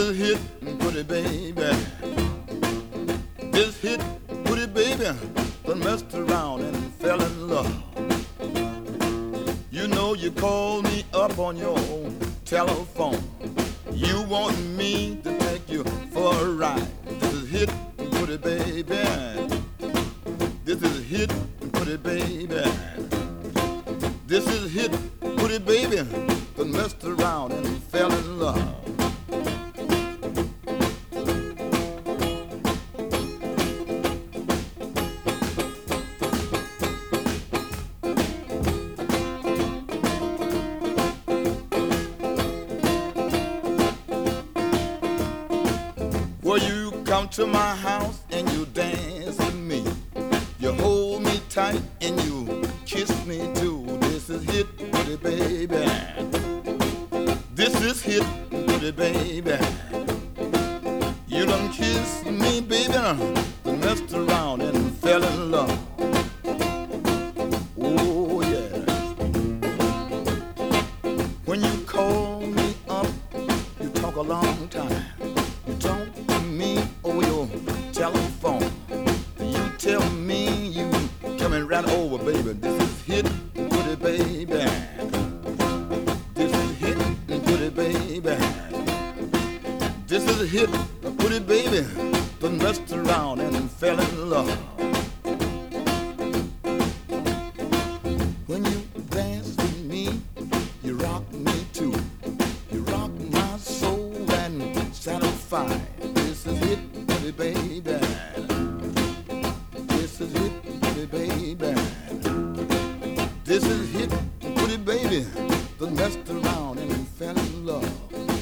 is hit, pretty baby. This hit, pretty baby, done messed around and fell in love. You know you called me up on your telephone. You want me to take you for a ride. This is hit, pretty baby. This is hit, pretty baby. This is hit, pretty baby, done messed around and fell in love. Well, you come to my house and you dance with me. You hold me tight and you kiss me too. This is hit, pretty baby. This is hit, pretty baby. You done kissed me, baby, done messed around and fell in love. Oh, yeah. When you call me up, you talk a long time. You talk to me over your telephone. You tell me you coming right over, baby. This is hit, pretty baby. This is hit, pretty baby. This is a hit, pretty baby, done messed around and fell in love. When you dance with me, you rock me too. You rock my soul and satisfy. This is hit, pretty baby. This is hit, pretty baby. This is hit, pretty baby, done messed around and fell in love.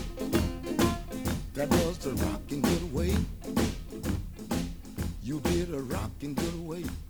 That was the rockin' good way. You did a rockin' good way.